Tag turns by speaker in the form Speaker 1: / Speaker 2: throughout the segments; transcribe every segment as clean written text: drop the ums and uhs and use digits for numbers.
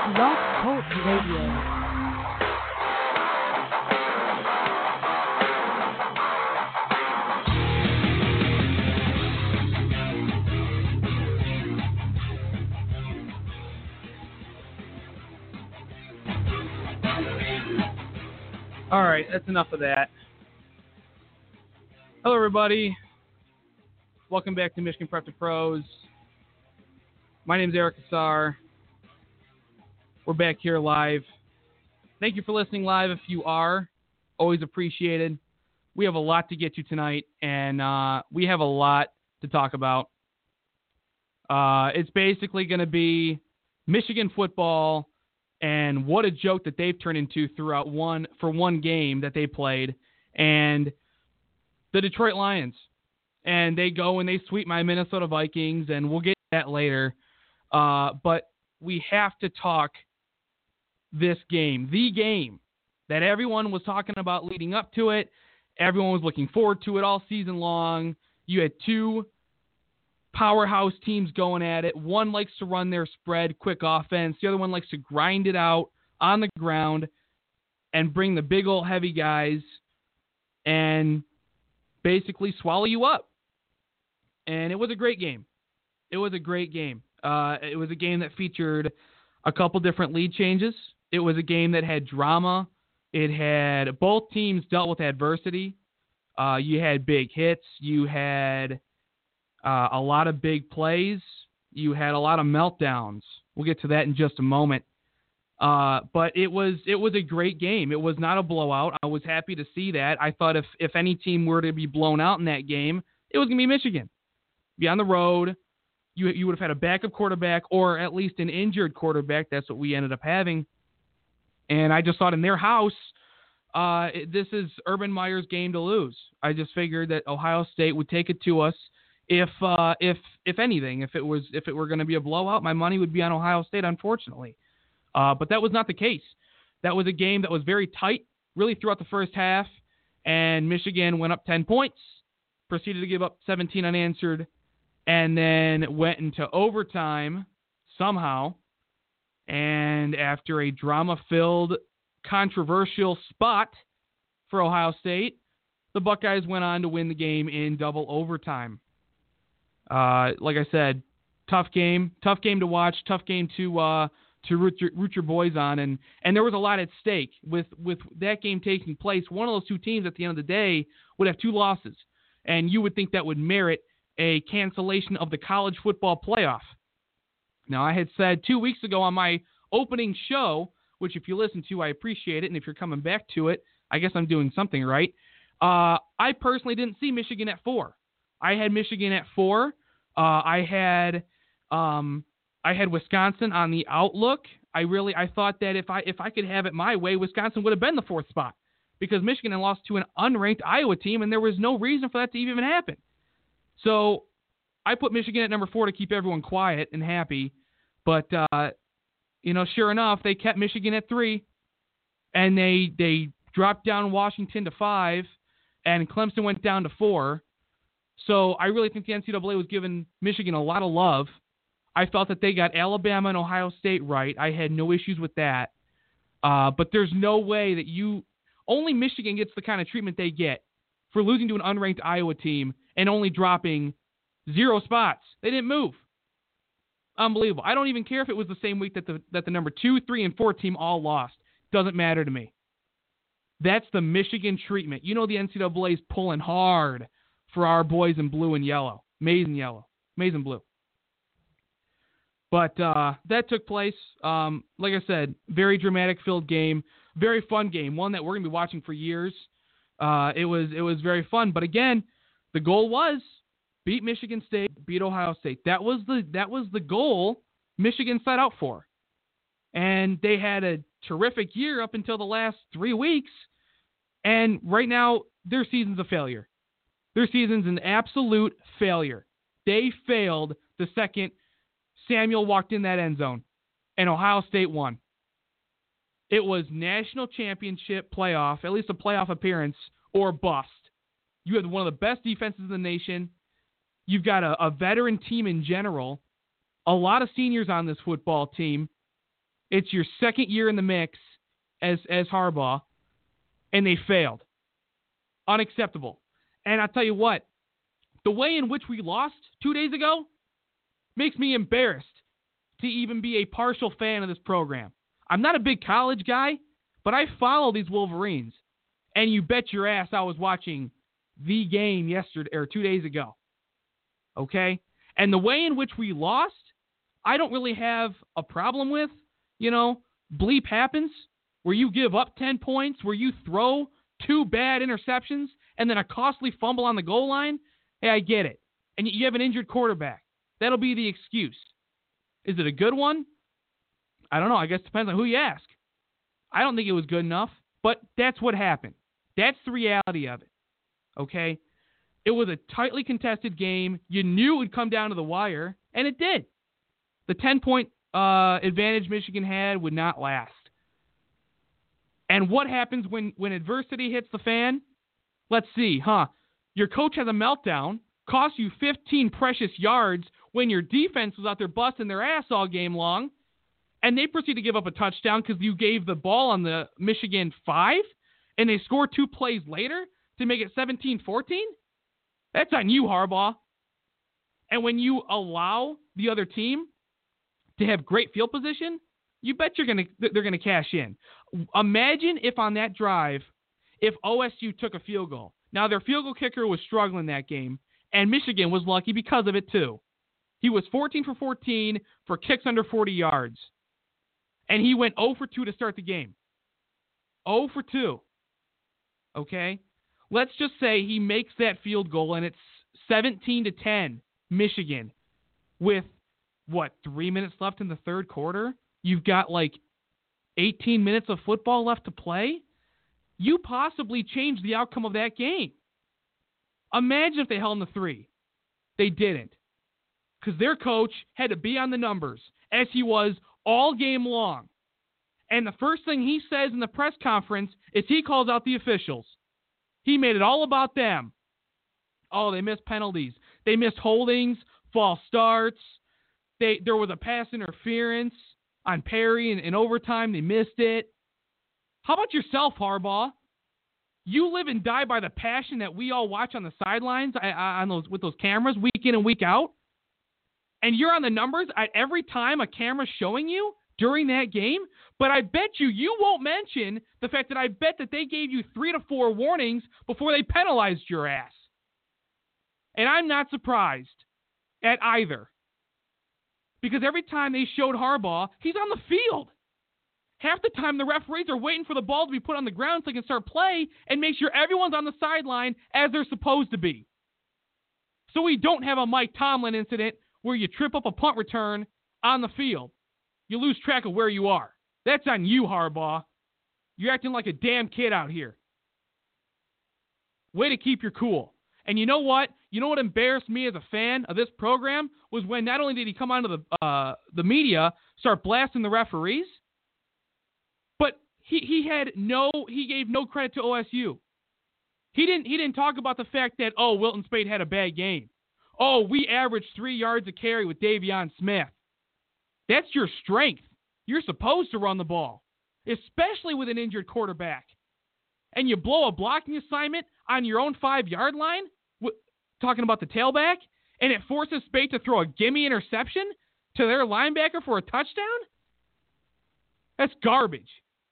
Speaker 1: Blog Talk Radio.
Speaker 2: All right, that's enough of that. Hello, everybody. Welcome back to Michigan Prep to Pros. My name is Eric Assar. We're back here live. Thank you for listening live if you are. Always appreciated. We have a lot to get to tonight, and we have a lot to talk about. It's basically going to be Michigan football and what a joke that they've turned into throughout one game that they played, and the Detroit Lions. And they go and they sweep my Minnesota Vikings, and we'll get to that later. But we have to talk this game, the game that everyone was talking about leading up to it. Everyone was looking forward to it all season long. You had two powerhouse teams going at it. One likes to run their spread, quick offense. The other one likes to grind it out on the ground and bring the big old heavy guys and basically swallow you up. And it was a great game. It was a great game. It was a game that featured a couple different lead changes. It was a game that had drama. It had both teams dealt with adversity. You had big hits. You had a lot of big plays. You had a lot of meltdowns. We'll get to that in just a moment. But it was a great game. It was not a blowout. I was happy to see that. I thought if any team were to be blown out in that game, it was going to be Michigan. Be on the road. You would have had a backup quarterback or at least an injured quarterback. That's what we ended up having. And I just thought in their house, this is Urban Meyer's game to lose. I just figured that Ohio State would take it to us. If anything, if it were going to be a blowout, my money would be on Ohio State, unfortunately. But that was not the case. That was a game that was very tight, really throughout the first half, and Michigan went up 10 points, proceeded to give up 17 unanswered, and then went into overtime somehow. And after a drama-filled, controversial spot for Ohio State, the Buckeyes went on to win the game in double overtime. Like I said, tough game to watch, tough game to root your boys on, and there was a lot at stake with that game taking place. One of those two teams at the end of the day would have two losses, and you would think that would merit a cancellation of the college football playoff. Now, I had said 2 weeks ago on my opening show, which if you listen to, I appreciate it, and if you're coming back to it, I guess I'm doing something right. I personally didn't see Michigan at 4. I had Michigan at 4. I had Wisconsin on the outlook. I thought that if I could have it my way, Wisconsin would have been the 4th spot because Michigan had lost to an unranked Iowa team, and there was no reason for that to even happen. So I put Michigan at number 4 to keep everyone quiet and happy. But sure enough, they kept Michigan at 3, and they dropped down Washington to 5, and Clemson went down to 4. So I really think the NCAA was giving Michigan a lot of love. I felt that they got Alabama and Ohio State right. I had no issues with that. But there's no way that only Michigan gets the kind of treatment they get for losing to an unranked Iowa team and only dropping 0 spots. They didn't move. Unbelievable. I don't even care if it was the same week that the number 2, 3, and 4 team all lost. Doesn't matter to me. That's the Michigan treatment. The NCAA is pulling hard for our boys in blue and yellow. Maize and blue. But that took place. Like I said, very dramatic-filled game, very fun game, one that we're going to be watching for years. It was very fun. But again, the goal was beat Michigan State, beat Ohio State. That was the goal Michigan set out for. And they had a terrific year up until the last 3 weeks. And right now, their season's a failure. Their season's an absolute failure. They failed the second Samuel walked in that end zone, and Ohio State won. It was national championship playoff, at least a playoff appearance, or bust. You had one of the best defenses in the nation. You've got a veteran team in general, a lot of seniors on this football team, It's your second year in the mix as Harbaugh, and they failed. Unacceptable. And I'll tell you what, the way in which we lost 2 days ago makes me embarrassed to even be a partial fan of this program. I'm not a big college guy, but I follow these Wolverines. And you bet your ass I was watching the game yesterday or 2 days ago. Okay? And the way in which we lost, I don't really have a problem with. Bleep happens where you give up 10 points, where you throw 2 bad interceptions, and then a costly fumble on the goal line. Hey, I get it. And you have an injured quarterback. That'll be the excuse. Is it a good one? I don't know. I guess it depends on who you ask. I don't think it was good enough, but that's what happened. That's the reality of it. Okay? It was a tightly contested game. You knew it would come down to the wire, and it did. The 10-point advantage Michigan had would not last. And what happens when adversity hits the fan? Let's see, Your coach has a meltdown, costs you 15 precious yards when your defense was out there busting their ass all game long, and they proceed to give up a touchdown because you gave the ball on the Michigan 5, and they score 2 plays later to make it 17-14? That's on you, Harbaugh. And when you allow the other team to have great field position, you bet they're gonna cash in. Imagine if on that drive, if OSU took a field goal. Now, their field goal kicker was struggling that game, and Michigan was lucky because of it too. He was 14 for 14 for kicks under 40 yards. And he went 0 for 2 to start the game. 0 for 2. Okay? Let's just say he makes that field goal and it's 17-10, Michigan, with 3 minutes left in the third quarter? You've got 18 minutes of football left to play? You possibly changed the outcome of that game. Imagine if they held in the 3. They didn't. Because their coach had to be on the numbers, as he was all game long. And the first thing he says in the press conference is he calls out the officials. He made it all about them. Oh, they missed penalties. They missed holdings, false starts. There was a pass interference on Perry in overtime. They missed it. How about yourself, Harbaugh? You live and die by the passion that we all watch on the sidelines with those cameras week in and week out. And you're on the numbers at every time a camera's showing you during that game. But I bet you won't mention the fact that I bet that they gave you 3 to 4 warnings before they penalized your ass. And I'm not surprised at either. Because every time they showed Harbaugh, he's on the field. Half the time the referees are waiting for the ball to be put on the ground so they can start play and make sure everyone's on the sideline as they're supposed to be. So we don't have a Mike Tomlin incident where you trip up a punt return on the field. You lose track of where you are. That's on you, Harbaugh. You're acting like a damn kid out here. Way to keep your cool. And you know what? You know what embarrassed me as a fan of this program was when not only did he come onto the media, start blasting the referees, but he gave no credit to OSU. He didn't talk about the fact that, Wilton Speight had a bad game. We averaged 3 yards a carry with Davion Smith. That's your strength. You're supposed to run the ball, especially with an injured quarterback. And you blow a blocking assignment on your own 5-yard line, talking about the tailback, and it forces Speight to throw a gimme interception to their linebacker for a touchdown? That's garbage.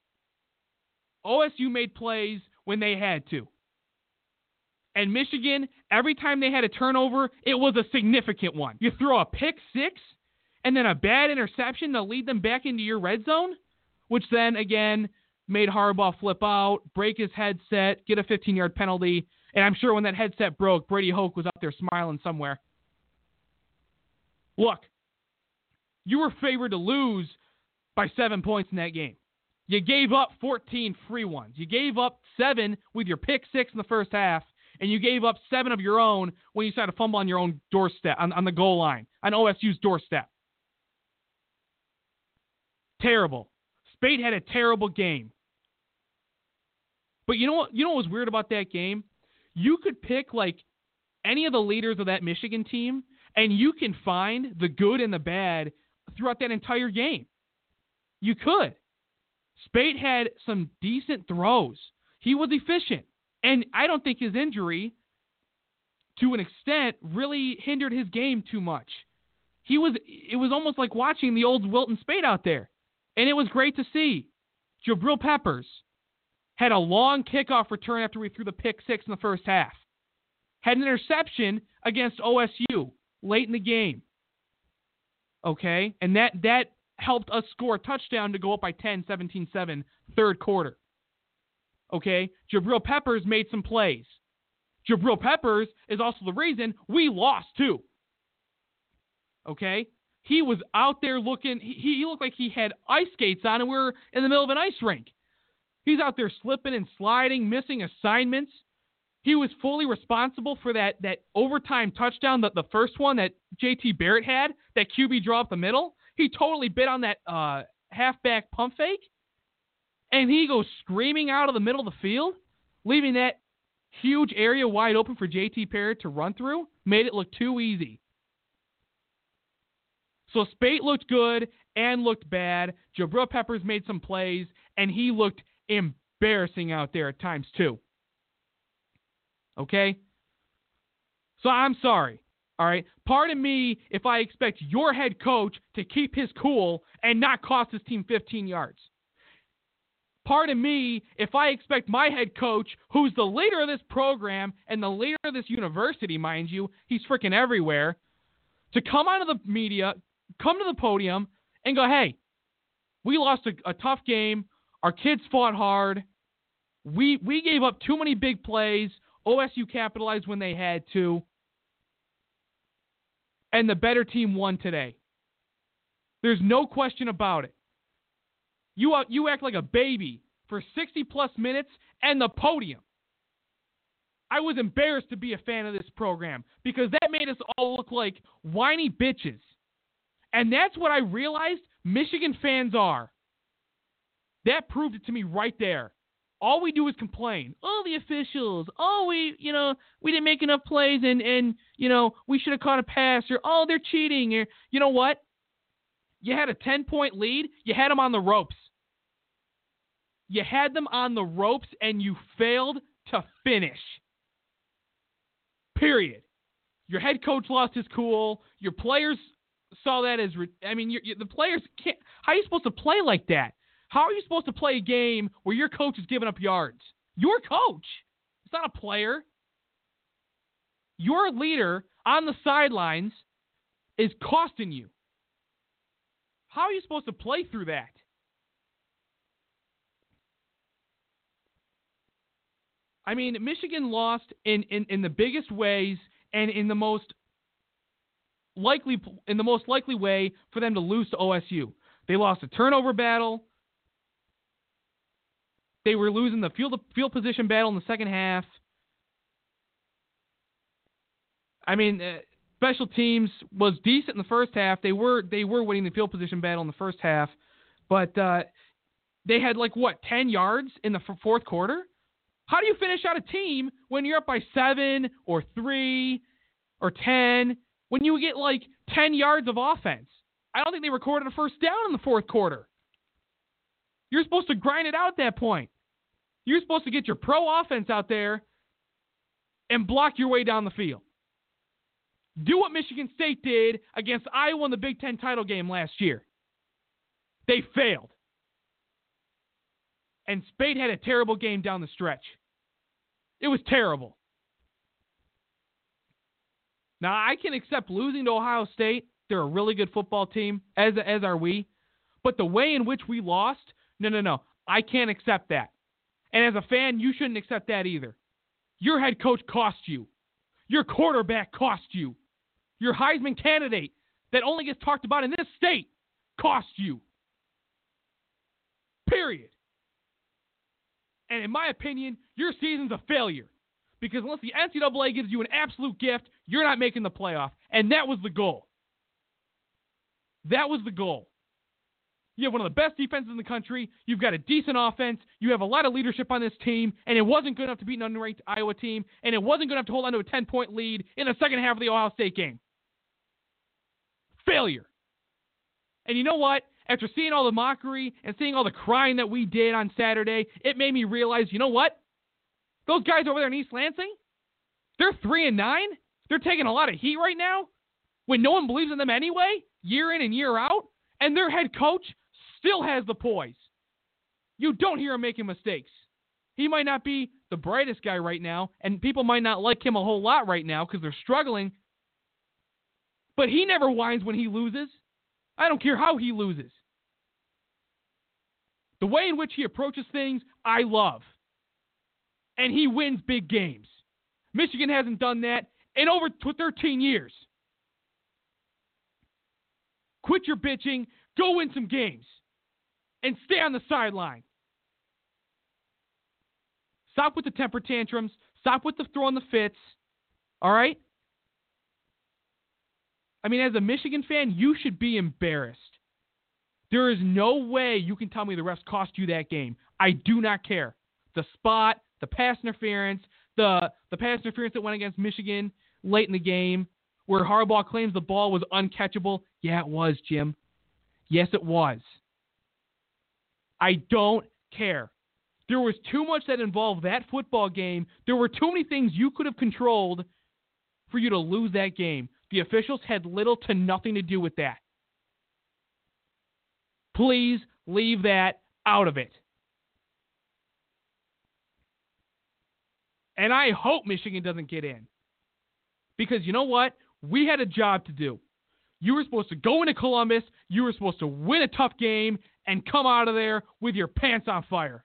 Speaker 2: OSU made plays when they had to. And Michigan, every time they had a turnover, it was a significant one. You throw a pick six and then a bad interception to lead them back into your red zone, which then, again, made Harbaugh flip out, break his headset, get a 15-yard penalty, and I'm sure when that headset broke, Brady Hoke was up there smiling somewhere. Look, you were favored to lose by 7 points in that game. You gave up 14 free ones. You gave up 7 with your pick six in the first half, and you gave up 7 of your own when you started to fumble on your own doorstep, on the goal line, on OSU's doorstep. Terrible. Speight had a terrible game. But you know what was weird about that game? You could pick like any of the leaders of that Michigan team, and you can find the good and the bad throughout that entire game. You could. Speight had some decent throws. He was efficient. And I don't think his injury, to an extent, really hindered his game too much. It was almost like watching the old Wilton Speight out there. And it was great to see. Jabril Peppers had a long kickoff return after we threw the pick six in the first half. Had an interception against OSU late in the game. Okay? And that helped us score a touchdown to go up by 10, 17-7, third quarter. Okay? Jabril Peppers made some plays. Jabril Peppers is also the reason we lost, too. Okay? He was out there looking, he looked like he had ice skates on and we were in the middle of an ice rink. He's out there slipping and sliding, missing assignments. He was fully responsible for that overtime touchdown, the first one that JT Barrett had, that QB draw up the middle. He totally bit on that halfback pump fake, and he goes screaming out of the middle of the field, leaving that huge area wide open for JT Barrett to run through, made it look too easy. So Speight looked good and looked bad. Jabril Peppers made some plays, and he looked embarrassing out there at times too. Okay? So I'm sorry. All right? Pardon me if I expect your head coach to keep his cool and not cost his team 15 yards. Pardon me if I expect my head coach, who's the leader of this program and the leader of this university, mind you, he's freaking everywhere, to come onto the media, come to the podium, and go, hey, we lost a tough game. Our kids fought hard. We gave up too many big plays. OSU capitalized when they had to. And the better team won today. There's no question about it. You act like a baby for 60-plus minutes and the podium. I was embarrassed to be a fan of this program because that made us all look like whiny bitches. And that's what I realized Michigan fans are. That proved it to me right there. All we do is complain. Oh, the officials. Oh, we didn't make enough plays and we should have caught a pass. Or, oh, they're cheating. Or, you know what? You had a 10-point lead. You had them on the ropes. You had them on the ropes and you failed to finish. Period. Your head coach lost his cool. Your players saw that as, the players can't. How are you supposed to play like that? How are you supposed to play a game where your coach is giving up yards? Your coach. It's not a player. Your leader on the sidelines is costing you. How are you supposed to play through that? I mean, Michigan lost in the biggest ways and in the most likely way for them to lose to OSU. They lost a turnover battle. They were losing the field position battle in the second half. I mean, special teams was decent in the first half. They were winning the field position battle in the first half, but they had 10 yards in the fourth quarter. How do you finish out a team when you're up by 7 or 3 or 10 when you get 10 yards of offense? I don't think they recorded a first down in the fourth quarter. You're supposed to grind it out at that point. You're supposed to get your pro offense out there and block your way down the field. Do what Michigan State did against Iowa in the Big Ten title game last year. They failed. And Speight had a terrible game down the stretch. It was terrible. Now, I can accept losing to Ohio State. They're a really good football team, as are we. But the way in which we lost, no. I can't accept that. And as a fan, you shouldn't accept that either. Your head coach cost you. Your quarterback cost you. Your Heisman candidate that only gets talked about in this state cost you. Period. And in my opinion, your season's a failure. Because unless the NCAA gives you an absolute gift, you're not making the playoff. And that was the goal. That was the goal. You have one of the best defenses in the country. You've got a decent offense. You have a lot of leadership on this team. And it wasn't good enough to beat an unranked Iowa team. And it wasn't good enough to hold on to a 10-point lead in the second half of the Ohio State game. Failure. And you know what? after seeing all the mockery and seeing all the crying that we did on Saturday, it made me realize, you know what? Those guys over there in East Lansing, they're 3-9. They're taking a lot of heat right now when no one believes in them anyway, year in and year out, and their head coach still has the poise. You don't hear him making mistakes. He might not be the brightest guy right now, and people might not like him a whole lot right now because they're struggling, but he never whines when he loses. I don't care how he loses. The way in which he approaches things, I love. And he wins big games. Michigan hasn't done that in over 13 years. Quit your bitching, go win some games, and stay on the sideline. Stop with the temper tantrums. Stop with the throwing the fits. All right? I mean, as a Michigan fan, you should be embarrassed. There is no way you can tell me the refs cost you that game. I do not care. The spot, the pass interference, the pass interference that went against Michigan late in the game, where Harbaugh claims the ball was uncatchable. Yeah, it was, Jim. Yes, it was. I don't care. There was too much that involved that football game. There were too many things you could have controlled for you to lose that game. The officials had little to nothing to do with that. Please leave that out of it. And I hope Michigan doesn't get in. Because you know what? We had a job to do. You were supposed to go into Columbus. You were supposed to win a tough game and come out of there with your pants on fire.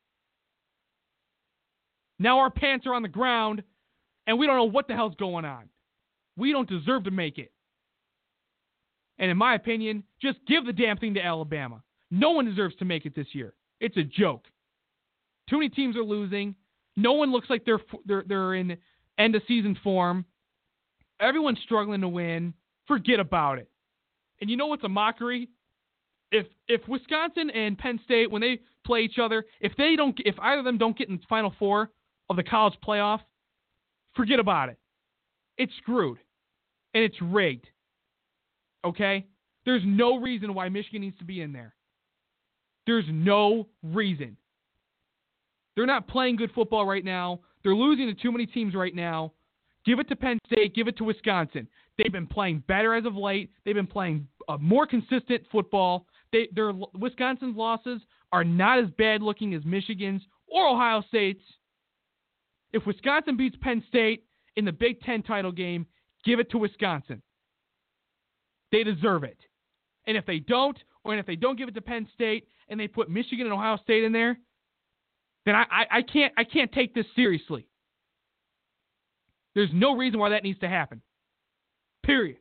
Speaker 2: Now our pants are on the ground, and we don't know what the hell's going on. We don't deserve to make it. And in my opinion, just give the damn thing to Alabama. No one deserves to make it this year. It's a joke. Too many teams are losing. No one looks like they're in end-of-season form. Everyone's struggling to win. Forget about it. And you know what's a mockery? If Wisconsin and Penn State, when they play each other, if either of them don't get in the Final Four of the college playoff, forget about it. It's screwed. And it's rigged. Okay? There's no reason why Michigan needs to be in there. There's no reason. They're not playing good football right now. They're losing to too many teams right now. Give it to Penn State. Give it to Wisconsin. They've been playing better as of late. They've been playing more consistent football. Wisconsin's losses are not as bad looking as Michigan's or Ohio State's. If Wisconsin beats Penn State in the Big Ten title game, give it to Wisconsin. They deserve it. And if they don't, or if they don't give it to Penn State and they put Michigan and Ohio State in there, then I can't take this seriously. There's no reason why that needs to happen. Period.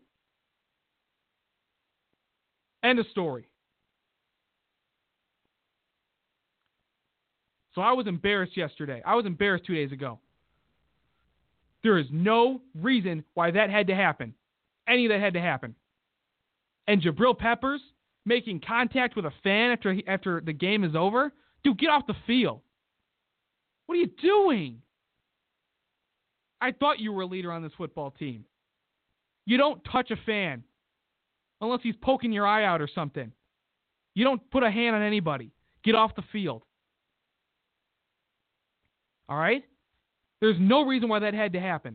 Speaker 2: End of story. So I was embarrassed yesterday. I was embarrassed 2 days ago. There is no reason why that had to happen. Any of that had to happen. And Jabril Peppers making contact with a fan after the game is over? Dude, get off the field. What are you doing? I thought you were a leader on this football team. You don't touch a fan unless he's poking your eye out or something. You don't put a hand on anybody. Get off the field. All right? There's no reason why that had to happen.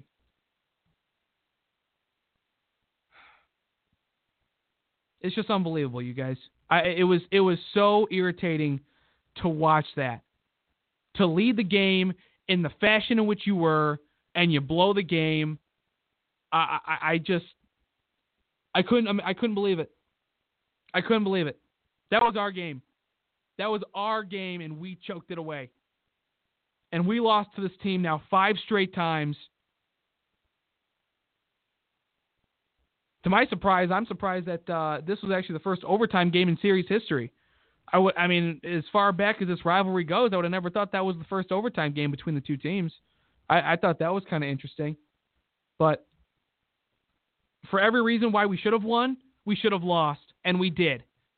Speaker 2: It's just unbelievable, you guys. It was so irritating to watch that. To lead the game in the fashion in which you were, and you blow the game. I couldn't believe it. I couldn't believe it. That was our game. That was our game, and we choked it away. And we lost to this team now 5 straight times. To my surprise, I'm surprised that this was actually the first overtime game in series history. I mean, as far back as this rivalry goes, I would have never thought that was the first overtime game between the two teams. I thought that was kind of interesting. But for every reason why we should have won, we should have lost, and we did.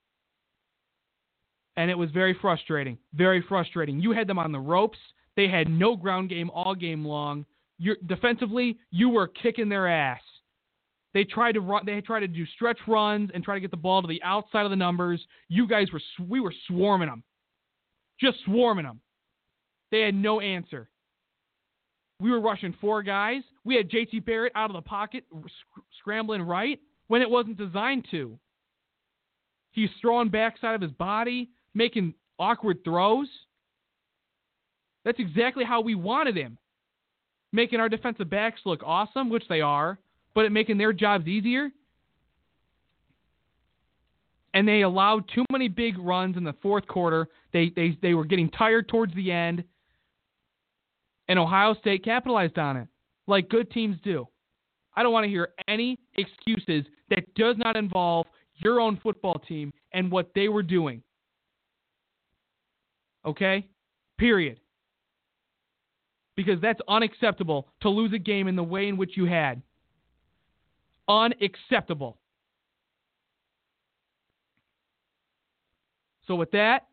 Speaker 2: And it was very frustrating. Very frustrating. You had them on the ropes. They had no ground game all game long. Defensively, you were kicking their ass. They tried to run. They tried to do stretch runs and try to get the ball to the outside of the numbers. We were swarming them, just swarming them. They had no answer. We were rushing 4 guys. We had J.T. Barrett out of the pocket, scrambling right when it wasn't designed to. He's throwing backside of his body, making awkward throws. That's exactly how we wanted him. Making our defensive backs look awesome, which they are, but making their jobs easier. And they allowed too many big runs in the fourth quarter. They were getting tired towards the end. And Ohio State capitalized on it, like good teams do. I don't want to hear any excuses that does not involve your own football team and what they were doing. Okay? Period. Because that's unacceptable to lose a game in the way in which you had. Unacceptable. So with that,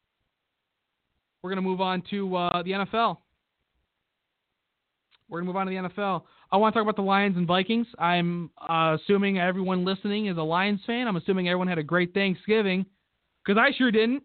Speaker 2: we're going to move on to the NFL. We're going to move on to the NFL. I want to talk about the Lions and Vikings. I'm assuming everyone listening is a Lions fan. I'm assuming everyone had a great Thanksgiving, because I sure didn't.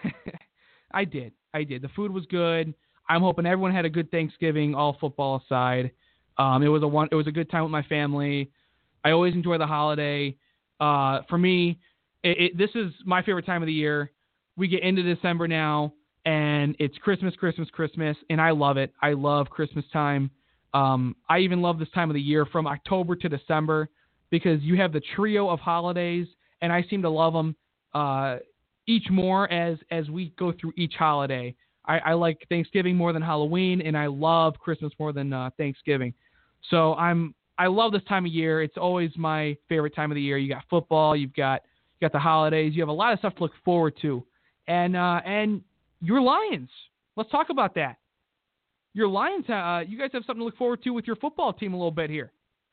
Speaker 2: I did. The food was good. I'm hoping everyone had a good Thanksgiving, all football aside. It was a good time with my family. I always enjoy the holiday. For me, this is my favorite time of the year. We get into December now, and it's Christmas, and I love it. I love Christmas time. I even love this time of the year from October to December, because you have the trio of holidays, and I seem to love them each more as we go through each holiday. I like Thanksgiving more than Halloween, and I love Christmas more than Thanksgiving. So I love this time of year. It's always my favorite time of the year. You got football, you got the holidays, you have a lot of stuff to look forward to, and your Lions. Let's talk about that. Your Lions, you guys have something to look forward to with your football team a little bit here.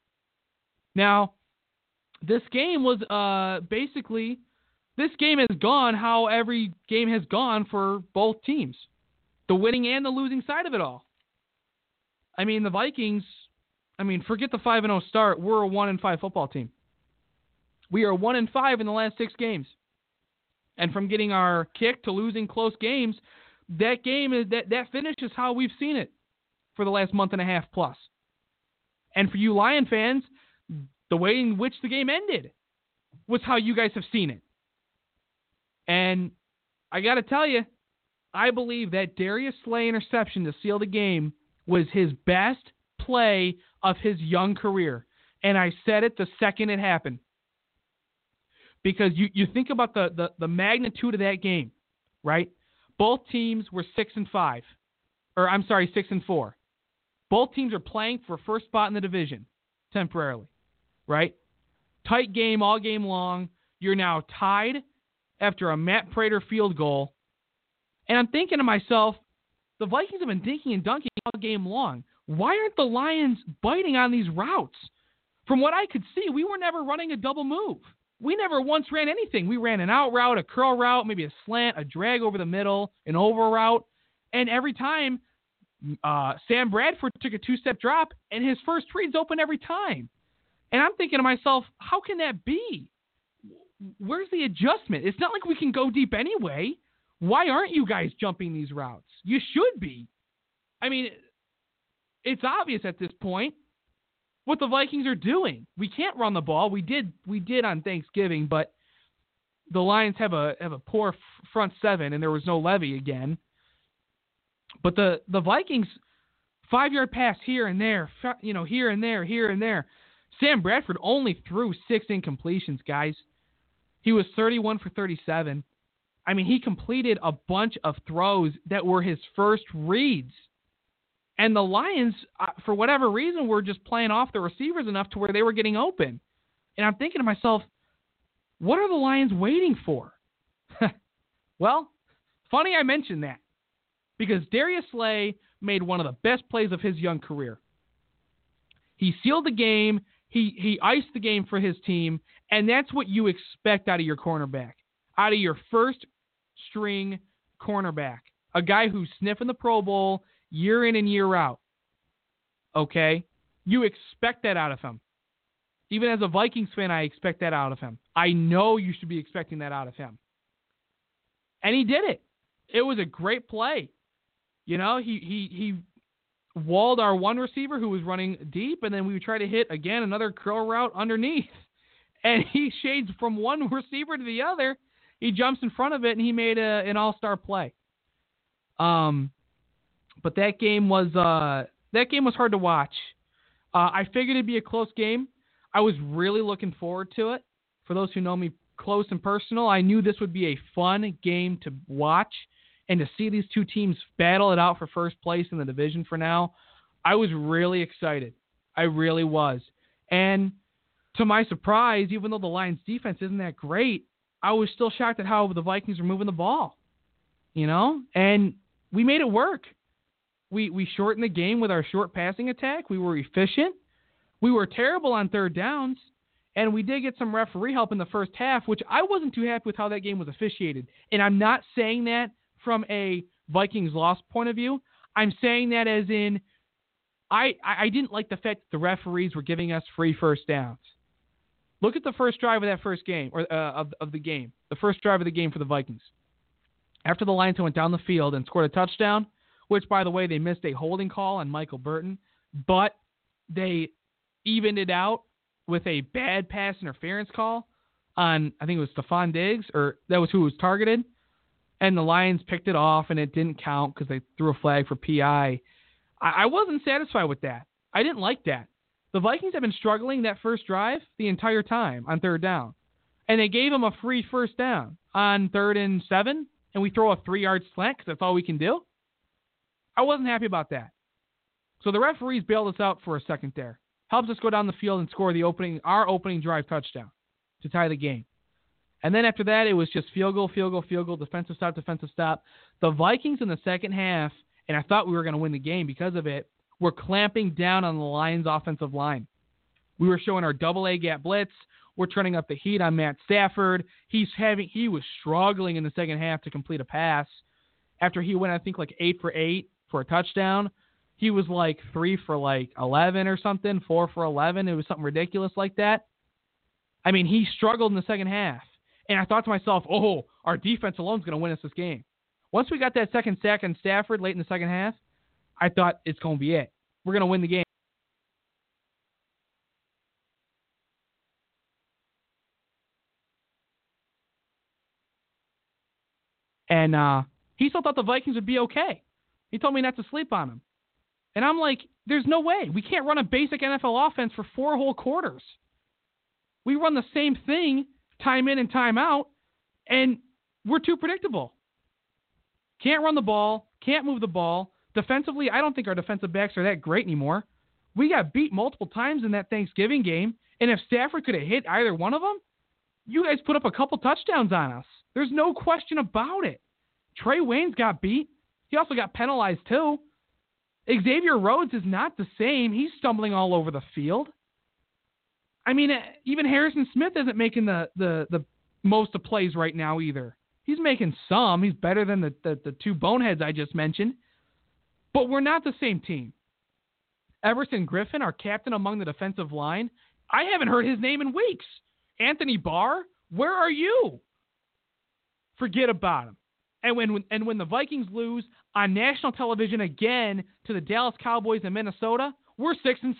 Speaker 2: Now, this game was this game has gone how every game has gone for both teams, the winning and the losing side of it all. I mean, the Vikings, forget the 5-0 start. We're a 1-5 football team. We are 1-5 in the last 6 games. And from getting our kick to losing close games, that game is that finish is how we've seen it for the last month and a half plus. And for you Lion fans, the way in which the game ended was how you guys have seen it. And I got to tell you, I believe that Darius Slay interception to seal the game was his best play of his young career. And I said it the second it happened. Because you think about the magnitude of that game, right? Both teams were 6-5. Or, 6-4. Both teams are playing for first spot in the division temporarily, right? Tight game all game long. You're now tied after a Matt Prater field goal. And I'm thinking to myself, the Vikings have been dinking and dunking all game long. Why aren't the Lions biting on these routes? From what I could see, we were never running a double move. We never once ran anything. We ran an out route, a curl route, maybe a slant, a drag over the middle, an over route. And every time, Sam Bradford took a 2-step drop, and his first read's open every time. And I'm thinking to myself, how can that be? Where's the adjustment? It's not like we can go deep anyway. Why aren't you guys jumping these routes? You should be. I mean, it's obvious at this point what the Vikings are doing. We can't run the ball. We did on Thanksgiving, but the Lions have a poor front seven, and there was no Levy again. But the Vikings, 5-yard pass here and there, here and there. Sam Bradford only threw 6 incompletions, guys. He was 31 for 37. I mean, he completed a bunch of throws that were his first reads. And the Lions, for whatever reason, were just playing off the receivers enough to where they were getting open. And I'm thinking to myself, what are the Lions waiting for? Well, funny I mentioned that, because Darius Slay made one of the best plays of his young career. He sealed the game. He iced the game for his team, and that's what you expect out of your cornerback, out of your first-string cornerback, a guy who's sniffing the Pro Bowl year in and year out. Okay? You expect that out of him. Even as a Vikings fan, I expect that out of him. I know you should be expecting that out of him. And he did it. It was a great play. You know, he walled our one receiver who was running deep, and then we would try to hit, again, another curl route underneath. And he shades from one receiver to the other. He jumps in front of it, and he made an all-star play. But that game was hard to watch. I figured it'd be a close game. I was really looking forward to it. For those who know me close and personal, I knew this would be a fun game to watch and to see these two teams battle it out for first place in the division for now. I was really excited. I really was. And to my surprise, even though the Lions defense isn't that great, I was still shocked at how the Vikings were moving the ball. You know? And we made it work. We shortened the game with our short passing attack. We were efficient. We were terrible on third downs. And we did get some referee help in the first half, which I wasn't too happy with how that game was officiated. And I'm not saying that from a Vikings loss point of view. I'm saying that as in I didn't like the fact that the referees were giving us free first downs. Look at the first drive of that first game, or of the game. The first drive of the game for the Vikings. After the Lions went down the field and scored a touchdown, which, by the way, they missed a holding call on Michael Burton, but they evened it out with a bad pass interference call on, I think it was Stephon Diggs, or that was who was targeted, and the Lions picked it off, and it didn't count because they threw a flag for PI. I wasn't satisfied with that. I didn't like that. The Vikings have been struggling that first drive the entire time on third down, and they gave them a free first down on 3rd and 7, and we throw a 3-yard slant because that's all we can do. I wasn't happy about that. So the referees bailed us out for a second there. Helps us go down the field and score our opening drive touchdown to tie the game. And then after that, it was just field goal, defensive stop. The Vikings in the second half, and I thought we were going to win the game because of it, were clamping down on the Lions' offensive line. We were showing our double A gap blitz. We're turning up the heat on Matt Stafford. He was struggling in the second half to complete a pass. After he went, I think, like 8 for 8 for a touchdown, he was like 3 for like 11 or something, 4 for 11. It was something ridiculous like that. I mean, he struggled in the second half. And I thought to myself, oh, our defense alone is going to win us this game. Once we got that second sack on Stafford late in the second half, I thought it's going to be it. We're going to win the game. And he still thought the Vikings would be okay. He told me not to sleep on them. And I'm like, there's no way. We can't run a basic NFL offense for 4 whole quarters. We run the same thing time in and time out, and we're too predictable. Can't run the ball, can't move the ball. Defensively, I don't think our defensive backs are that great anymore. We got beat multiple times in that Thanksgiving game, and if Stafford could have hit either one of them, you guys put up a couple touchdowns on us. There's no question about it. Trey Waynes got beat. He also got penalized too. Xavier Rhodes is not the same. He's stumbling all over the field. I mean, even Harrison Smith isn't making the most of plays right now either. He's making some. He's better than the two boneheads I just mentioned. But we're not the same team. Everson Griffin, our captain among the defensive line, I haven't heard his name in weeks. Anthony Barr, where are you? Forget about him. And when the Vikings lose on national television again to the Dallas Cowboys in Minnesota, we're 6-6.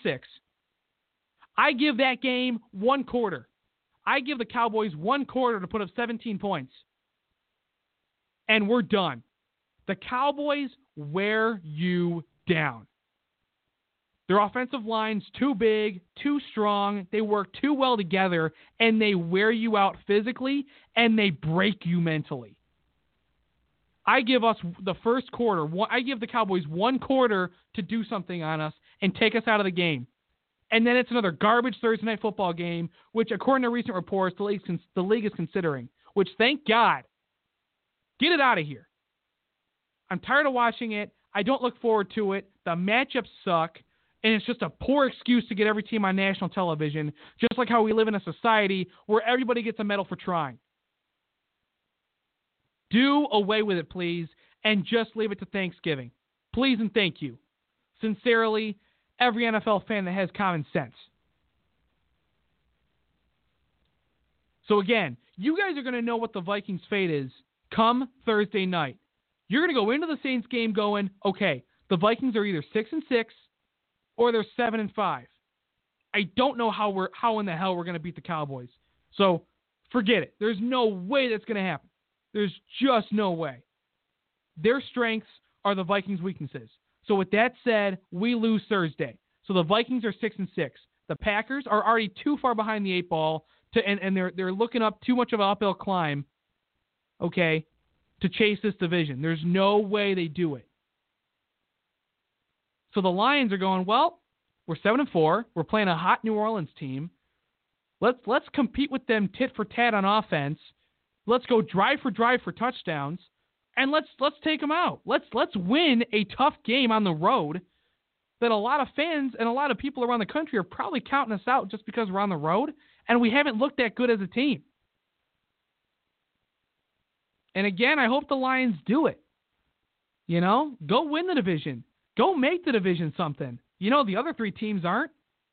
Speaker 2: I give that game 1 quarter. I give the Cowboys 1 quarter to put up 17 points. And we're done. The Cowboys wear you down. Their offensive line's too big, too strong, they work too well together, and they wear you out physically, and they break you mentally. I give us the first quarter. I give the Cowboys 1 quarter to do something on us and take us out of the game. And then it's another garbage Thursday night football game, which, according to recent reports, the league is considering, which, thank God. Get it out of here. I'm tired of watching it. I don't look forward to it. The matchups suck, and it's just a poor excuse to get every team on national television, just like how we live in a society where everybody gets a medal for trying. Do away with it, please, and just leave it to Thanksgiving. Please and thank you. Sincerely, every NFL fan that has common sense. So again, you guys are going to know what the Vikings' fate is come Thursday night. You're going to go into the Saints game going, okay, the Vikings are either 6-6 or they're 7-5. I don't know how in the hell we're going to beat the Cowboys. So forget it. There's no way that's going to happen. There's just no way. Their strengths are the Vikings' weaknesses. So with that said, we lose Thursday. So the Vikings are 6-6. The Packers are already too far behind the 8 ball and they're looking up too much of an uphill climb, okay, to chase this division. There's no way they do it. So the Lions are going, well, we're 7-4. We're playing a hot New Orleans team. Let's compete with them tit for tat on offense. Let's go drive for touchdowns, and let's take them out. Let's win a tough game on the road that a lot of fans and a lot of people around the country are probably counting us out just because we're on the road and we haven't looked that good as a team. And again, I hope the Lions do it. You know, go win the division. Go make the division something. You know, the other 3 teams aren't.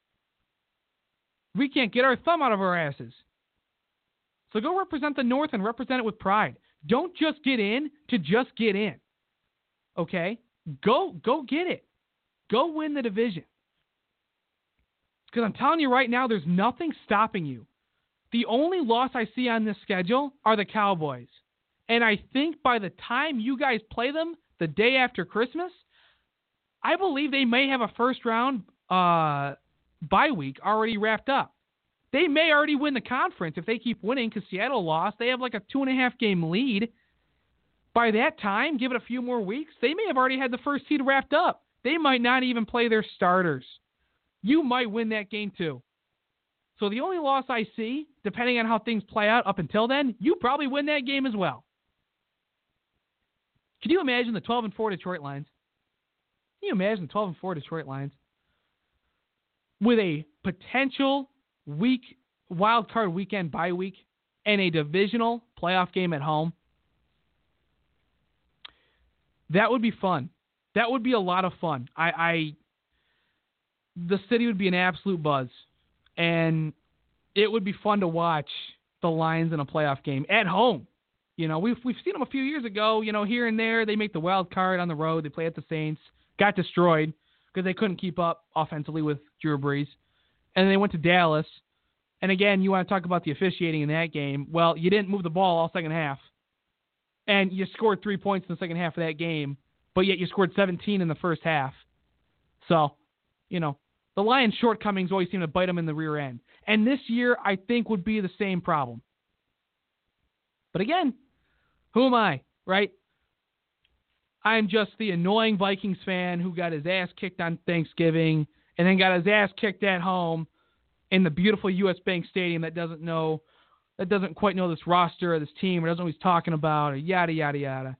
Speaker 2: We can't get our thumb out of our asses. So go represent the North and represent it with pride. Don't just get in to just get in. Okay? Go get it. Go win the division. Because I'm telling you right now, there's nothing stopping you. The only loss I see on this schedule are the Cowboys. And I think by the time you guys play them the day after Christmas, I believe they may have a first-round bye week already wrapped up. They may already win the conference if they keep winning because Seattle lost. They have like a 2.5-game lead. By that time, give it a few more weeks, they may have already had the first seed wrapped up. They might not even play their starters. You might win that game too. So the only loss I see, depending on how things play out up until then, you probably win that game as well. Can you imagine the 12-4 Detroit Lions? Can you imagine the 12-4 Detroit Lions with a potential wild card weekend bye week and a divisional playoff game at home? That would be fun. That would be a lot of fun. The city would be an absolute buzz, and it would be fun to watch the Lions in a playoff game at home. You know, we've seen them a few years ago. You know, here and there they make the wild card on the road. They play at the Saints. Got destroyed because they couldn't keep up offensively with Drew Brees. And then they went to Dallas. And again, you want to talk about the officiating in that game. Well, you didn't move the ball all second half. And you scored 3 points in the second half of that game, but yet you scored 17 in the first half. So, you know, the Lions' shortcomings always seem to bite them in the rear end. And this year, I think, would be the same problem. But again, who am I, right? I'm just the annoying Vikings fan who got his ass kicked on Thanksgiving and then got his ass kicked at home in the beautiful U.S. Bank Stadium that doesn't quite know this roster or this team or doesn't know what he's talking about or yada, yada, yada.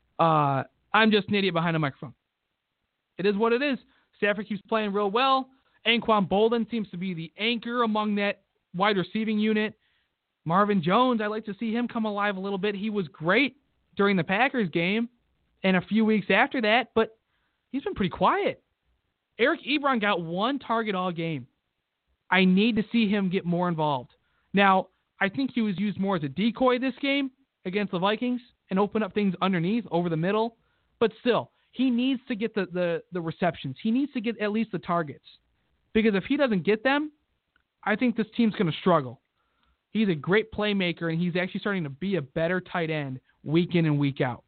Speaker 2: I'm just an idiot behind a microphone. It is what it is. Stafford keeps playing real well. Anquan Bolden seems to be the anchor among that wide receiving unit. Marvin Jones, I'd like to see him come alive a little bit. He was great during the Packers game and a few weeks after that, but he's been pretty quiet. Eric Ebron got 1 target all game. I need to see him get more involved. Now, I think he was used more as a decoy this game against the Vikings and open up things underneath, over the middle, but still, he needs to get the receptions. He needs to get at least the targets, because if he doesn't get them, I think this team's going to struggle. He's a great playmaker, and he's actually starting to be a better tight end week in and week out.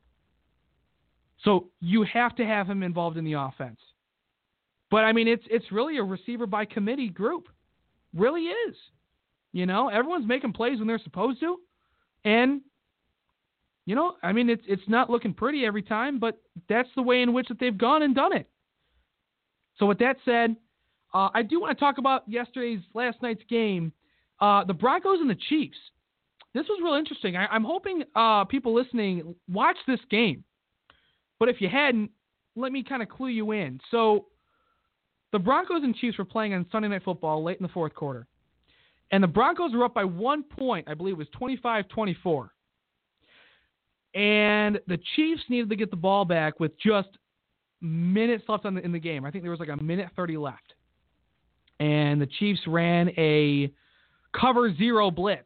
Speaker 2: So you have to have him involved in the offense. But, I mean, it's really a receiver by committee group. Really is. You know, everyone's making plays when they're supposed to. And, you know, I mean, it's not looking pretty every time, but that's the way in which that they've gone and done it. So with that said, I do want to talk about last night's game. The Broncos and the Chiefs. This was real interesting. I'm hoping people listening watch this game. But if you hadn't, let me kind of clue you in. So the Broncos and Chiefs were playing on Sunday Night Football late in the fourth quarter. And the Broncos were up by 1 point. I believe it was 25-24. And the Chiefs needed to get the ball back with just minutes left in the game. I think there was like a minute 30 left. And the Chiefs ran a cover 0 blitz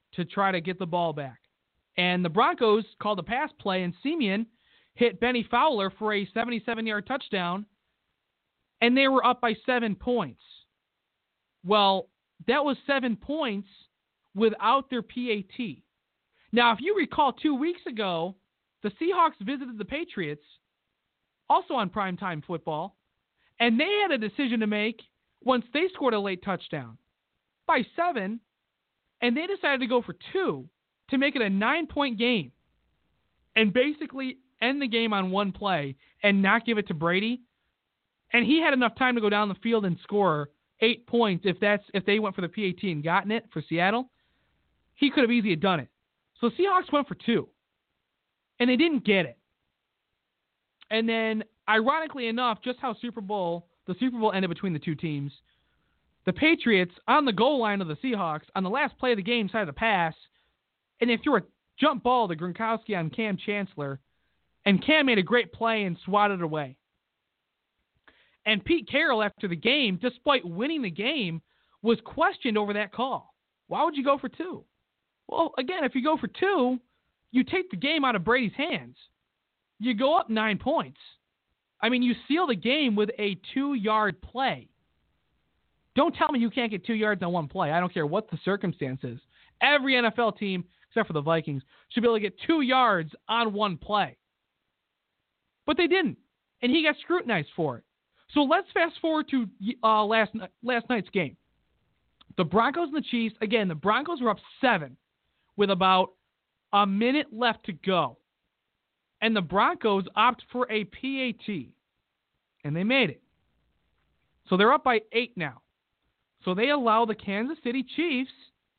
Speaker 2: to try to get the ball back. And the Broncos called a pass play, and Siemian hit Benny Fowler for a 77-yard touchdown, and they were up by 7 points. Well, that was 7 points without their PAT. Now, if you recall 2 weeks ago, the Seahawks visited the Patriots, also on primetime football, and they had a decision to make once they scored a late touchdown by 7, and they decided to go for 2 to make it a 9-point game and basically end the game on one play and not give it to Brady. And he had enough time to go down the field and score 8 points if they went for the PAT and gotten it for Seattle. He could have easily done it. So the Seahawks went for 2, and they didn't get it. And then, ironically enough, just how the Super Bowl ended between the two teams, the Patriots on the goal line of the Seahawks on the last play of the game decided to pass, and they threw a jump ball to Gronkowski on Cam Chancellor, and Cam made a great play and swatted it away. And Pete Carroll, after the game, despite winning the game, was questioned over that call. Why would you go for 2? Well, again, if you go for 2, you take the game out of Brady's hands. You go up 9 points. I mean, you seal the game with a 2-yard play. Don't tell me you can't get 2 yards on one play. I don't care what the circumstance is. Every NFL team, except for the Vikings, should be able to get 2 yards on one play. But they didn't, and he got scrutinized for it. So let's fast forward to last night's game. The Broncos and the Chiefs, again, the Broncos were up 7 with about a minute left to go. And the Broncos opt for a PAT, and they made it. So they're up by 8 now. So they allow the Kansas City Chiefs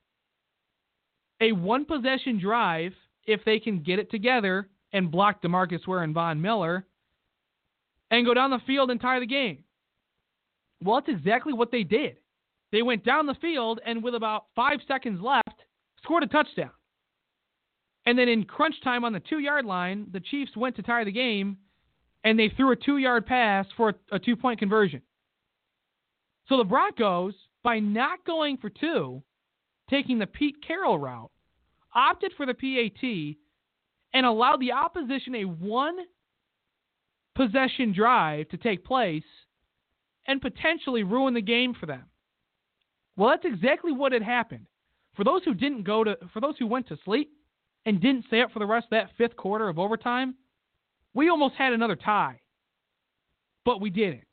Speaker 2: a one-possession drive if they can get it together and block DeMarcus Ware and Von Miller and go down the field and tie the game. Well, that's exactly what they did. They went down the field and with about 5 seconds left, scored a touchdown. And then in crunch time on the 2-yard line, the Chiefs went to tie the game, and they threw a 2-yard pass for a 2-point conversion. So the Broncos, by not going for 2, taking the Pete Carroll route, opted for the PAT and allowed the opposition a one-possession drive to take place and potentially ruin the game for them. Well, that's exactly what had happened. For those who went to sleep and didn't stay up for the rest of that 5th quarter of overtime, we almost had another tie. But we didn't.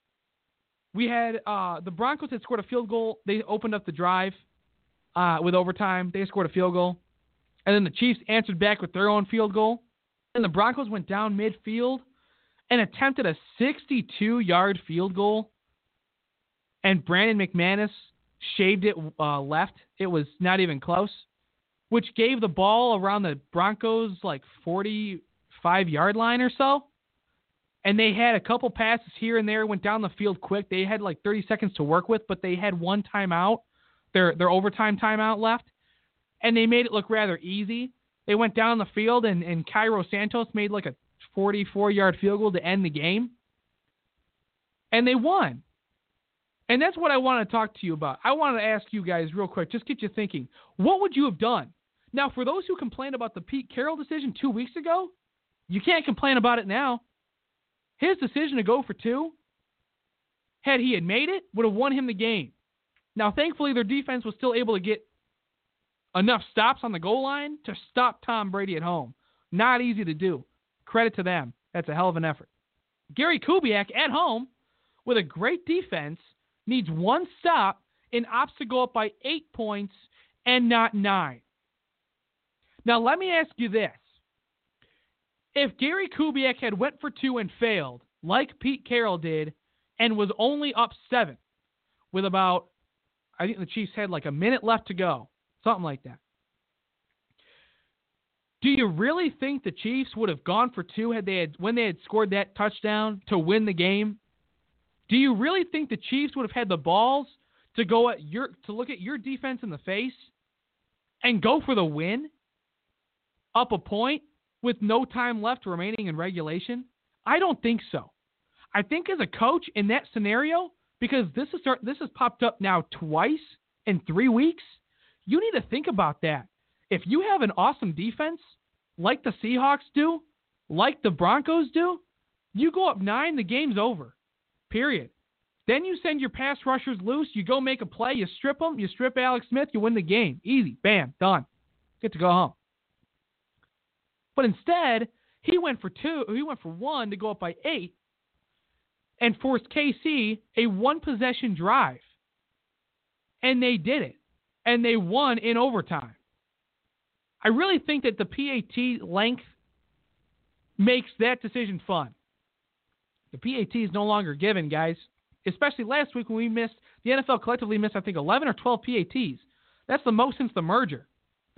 Speaker 2: We had the Broncos had scored a field goal. They opened up the drive with overtime. They scored a field goal. And then the Chiefs answered back with their own field goal. And the Broncos went down midfield and attempted a 62-yard field goal. And Brandon McManus shaved it left. It was not even close, which gave the ball around the Broncos 45-yard line or so. And they had a couple passes here and there, went down the field quick. They had 30 seconds to work with, but they had one timeout, their overtime timeout left, and they made it look rather easy. They went down the field, and Cairo Santos made a 44-yard field goal to end the game. And they won. And that's what I want to talk to you about. I want to ask you guys real quick, just get you thinking, what would you have done? Now, for those who complained about the Pete Carroll decision 2 weeks ago, you can't complain about it now. His decision to go for 2, had he had made it, would have won him the game. Now, thankfully, their defense was still able to get enough stops on the goal line to stop Tom Brady at home. Not easy to do. Credit to them. That's a hell of an effort. Gary Kubiak at home with a great defense needs one stop and opts to go up by 8 points and not 9. Now, let me ask you this. If Gary Kubiak had went for 2 and failed, like Pete Carroll did, and was only up 7 with about, I think the Chiefs had a minute left to go, something like that. Do you really think the Chiefs would have gone for 2 when they had scored that touchdown to win the game? Do you really think the Chiefs would have had the balls to look at your defense in the face and go for the win? Up a point with no time left remaining in regulation? I don't think so. I think as a coach in that scenario, because this has popped up now twice in 3 weeks, you need to think about that. If you have an awesome defense, like the Seahawks do, like the Broncos do, you go up 9, the game's over. Period. Then you send your pass rushers loose, you go make a play, you strip them, you strip Alex Smith, you win the game. Easy. Bam. Done. Get to go home. But instead, he went for 1 to go up by 8 and forced KC a one-possession drive. And they did it. And they won in overtime. I really think that the PAT length makes that decision fun. The PAT is no longer given, guys. Especially last week when the NFL collectively missed, I think, 11 or 12 PATs. That's the most since the merger,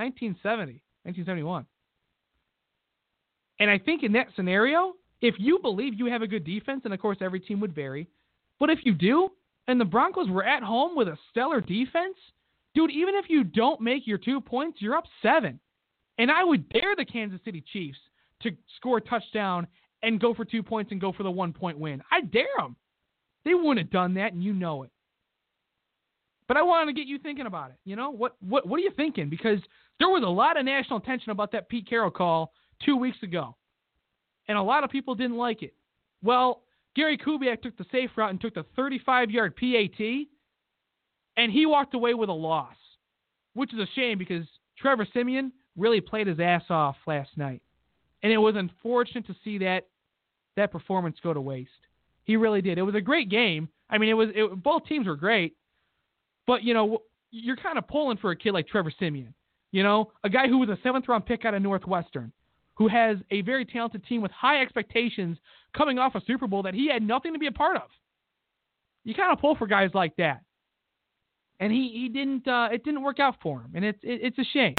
Speaker 2: 1971. And I think in that scenario, if you believe you have a good defense, and of course every team would vary, but if you do, and the Broncos were at home with a stellar defense, dude, even if you don't make your 2 points, you're up 7. And I would dare the Kansas City Chiefs to score a touchdown and go for 2 points and go for the 1-point win. I dare them. They wouldn't have done that, and you know it. But I wanted to get you thinking about it. You know, what are you thinking? Because there was a lot of national attention about that Pete Carroll call 2 weeks ago, and a lot of people didn't like it. Well, Gary Kubiak took the safe route and took the 35-yard PAT, and he walked away with a loss, which is a shame because Trevor Siemian really played his ass off last night, and it was unfortunate to see that performance go to waste. He really did. It was a great game. I mean, both teams were great, but, you know, you're kind of pulling for a kid like Trevor Siemian, you know, a guy who was a 7th-round pick out of Northwestern, who has a very talented team with high expectations coming off a Super Bowl that he had nothing to be a part of. You kind of pull for guys like that. And he didn't. It didn't work out for him, and it's a shame.